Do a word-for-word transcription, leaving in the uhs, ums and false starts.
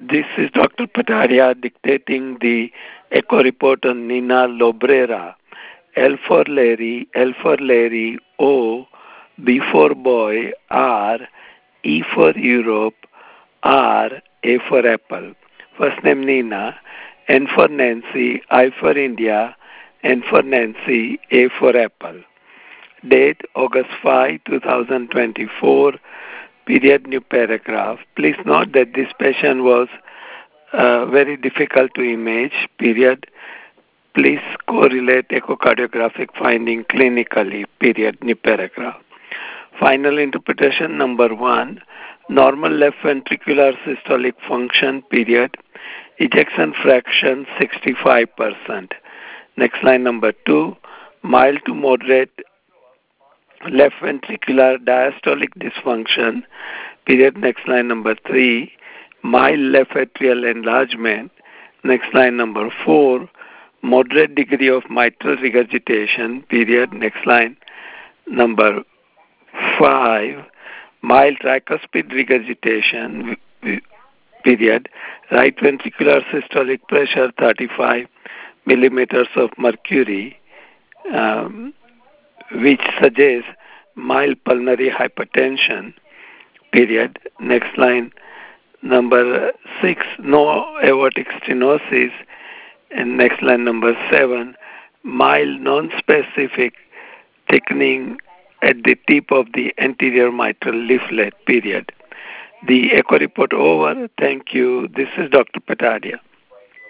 This is Doctor Pataria dictating the echo report on Nina Lobrera. L for Larry, L for Larry, O, B for boy, R, E for Europe, R, A for apple. First name Nina, N for Nancy, I for India, N for Nancy, A for apple. Date August fifth, twenty twenty-four, period new paragraph. Please note that this patient was uh, very difficult to image, period. Please correlate echocardiographic finding clinically, period, new paragraph. Final interpretation number one, normal left ventricular systolic function, period, ejection fraction sixty-five percent. Next line number two, mild to moderate left ventricular diastolic dysfunction, period. Next line number three, mild left atrial enlargement. Next line number four, moderate degree of mitral regurgitation, period. Next line number five, mild tricuspid regurgitation, period. Right ventricular systolic pressure thirty-five millimeters of mercury, um, which suggests mild pulmonary hypertension, period. Next line number six, no aortic stenosis. And next line number seven, mild non-specific thickening at the tip of the anterior mitral leaflet, period. The echo report over. Thank you. This is Doctor Patadia.